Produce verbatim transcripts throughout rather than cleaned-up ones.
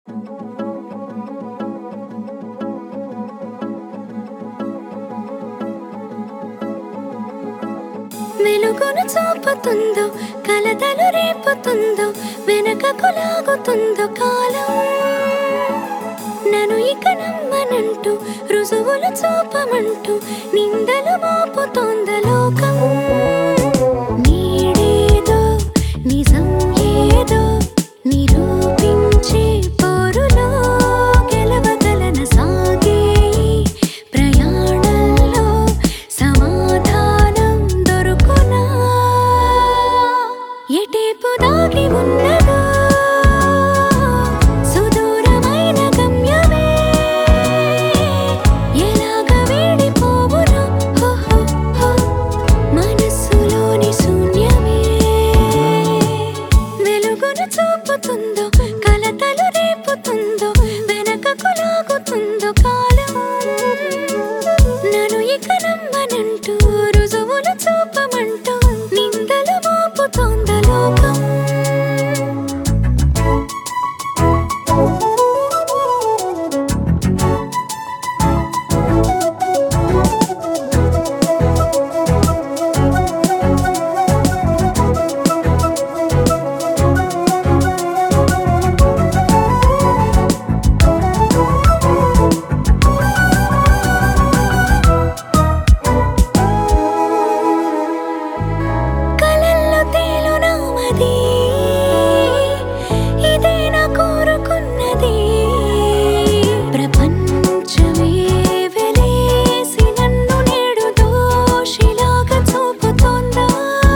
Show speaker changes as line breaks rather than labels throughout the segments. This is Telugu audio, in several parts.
వెలుగును చూపుతుందో కలతలు రేపుతుందో వెనకకు లాగుతుందో కాలం నన్ను ఇక నమ్మనంటూ రుజువులు చూపమంటూ నిందలు మోపుతోంద లోకం నీడేదో నిజం ఏదో నిరూపించే పోరులో గెలవగలన సాగే ప్రయాణంలో సమాధానం దొరుకునా ఎటేపు దాగి ఉన్నదో సుదూరమైన గమ్యమే ఎలాగ వీడిపోవునో హో హో హో మనస్సులోని శూన్యమే వెలుగును చూపుతుందో కలతలు రేపుతుందో వెనకకు లాగుతుందో కాలం నన్ను ఇక నమ్మనంటూ రుజువులు చూపమంటూ నిందలు మోపుతోంద లోకం కలల్లో తేలునామది ఇదే నా కోరుకున్నది ప్రపంచమే వెలేసి నన్ను నేడు దోషిలాగా చూపుతోందా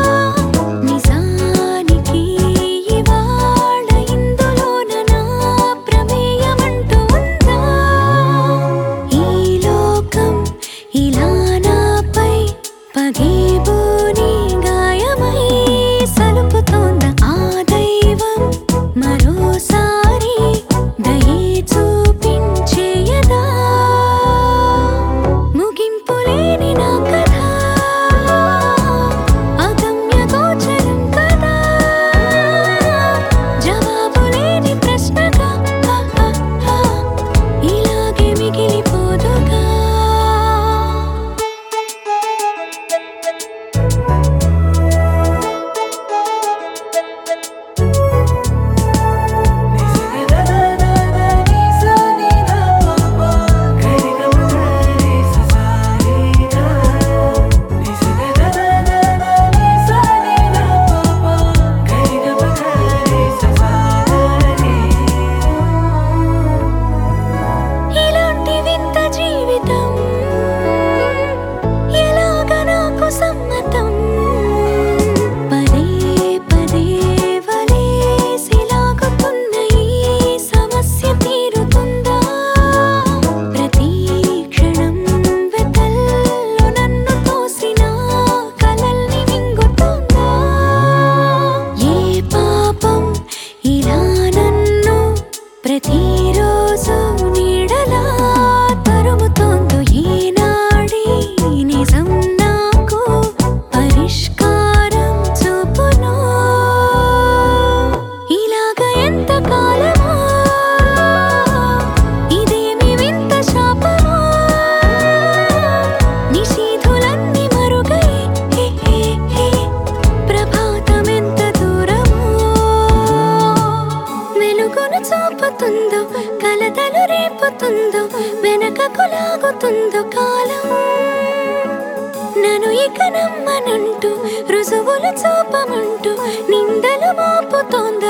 నిజానికి ఇవాళ ఇందులోన నా ప్రమేయమంటూ ఉందా ఈ లోకం ఇలా నాపై పగేబోని గాయమై సలుపుతోంద ఆ దైవం మరోసారి దయే చూపించేయదా ముగింపులేని నా కథ అగమ్య గోచరం కదా జవాబులేని ప్రశ్నగా హ, హ, హ, ఇలాగే మిగిలిపోదుగా ఇలాంటి వింత జీవితం ఎలాగ నాకు సమ్మతం పదే పదే వలేసి లాగుతున్న ఈ సమస్య తీరుతుందా ప్రతి క్షణం వెతల్లో నన్ను తోసిన కలల్ని మింగుతుందా ఏ పాపం ఇలా నన్ను ప్రతిరోజు నీడలా తరుముతోందో ఏనాడి నిజం నాకు పరిష్కారం చూపునో ఇలాగ ఎంత కాలమో ఇదేమి వింత శాపమో నిశీధులన్నీ మరుగై హే హే హే ప్రభాతమెంత దూరమో వెలుగును చూపుతుందో కలతలు రేపుతుందో వెనకకు లాగుతుందో కాలం నన్ను ఇక నమ్మనంటూ రుజువులు చూపమంటూ నిందలు మోపుతోంద